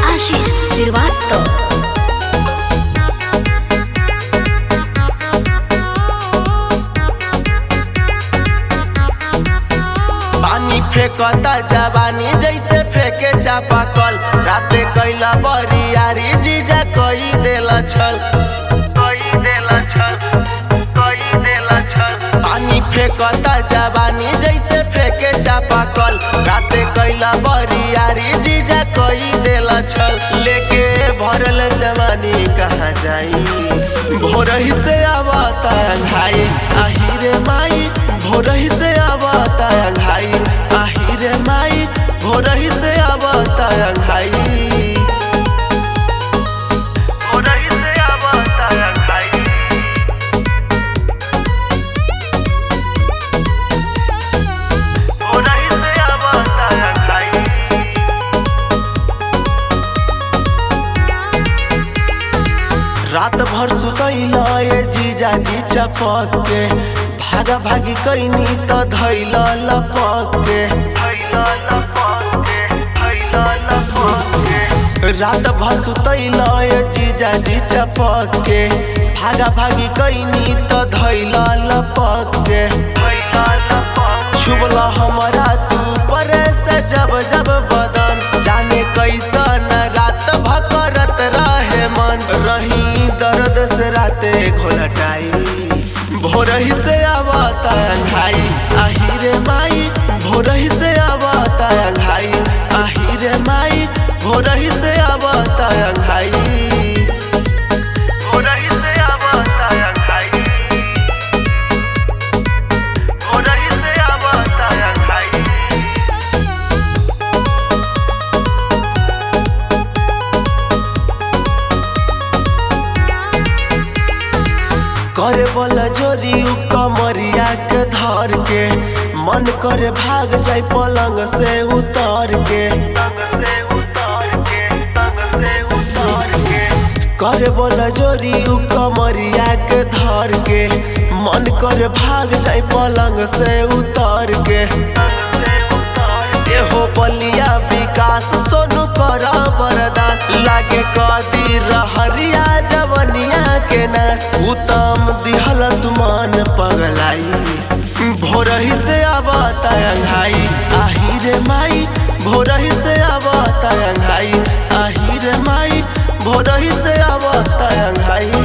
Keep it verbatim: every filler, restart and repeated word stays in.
आशीष श्रीवास्तव। पानी फेंकता जवानी जैसे फेंके चापाकल। राते कैला बरियारी जीजा कई देला छल कई देला छल कई देला छल। पानी फेंकता जवानी जैसे फेंके चापाकल। राते कैला बरियारी जीजा कई देला छल। लेके भरल जवानी कहाँ जाई, भोरही से आवता अंघाई। आही रे माई भोरही से आवता अंघाई। आही रे माई भोरही से आवता अंघाई। भोरही से आवता अंघाई। भोरही से आवता अंघाई। रात भर सुतैला ये जीजा जी चपक के। भागा भागी कैनी त धैला लपक के। रात भर सुतैला ये जीजा जी चपक के। भागा भागी कैनी त धैला लपक के। छुबला हमारा तू परे से जब जब बदन। जाने कैसन रात भकरत रहे मन। रही दर्द से राते घोलटाई। भोरही से आवता अंघाई। आही रे माई भोरही से आवता अंघाई। आही रे माई भोरही से आवता अंघाई। भोरही से आवता अंघाई। भोरही से आवता अंघाई। करे बोला जोरी उ कमरिया के धर के। मन करे भाग जाए पलंग से उतर के। करे बोला जोरी उ कमरिया के धर के। मन करे भाग जाए पलंग से उतर के। एहो बलिया विकास सोनू करा बरदास। लागे कदी रहरिया जवनिया के नास। उत्तम दिहल तुमान पगलाई। भोरही से आवता अंघाई। आही रे माई भोरही से आवता अंघाई। आही रे माई भोरही से आवता अंघाई।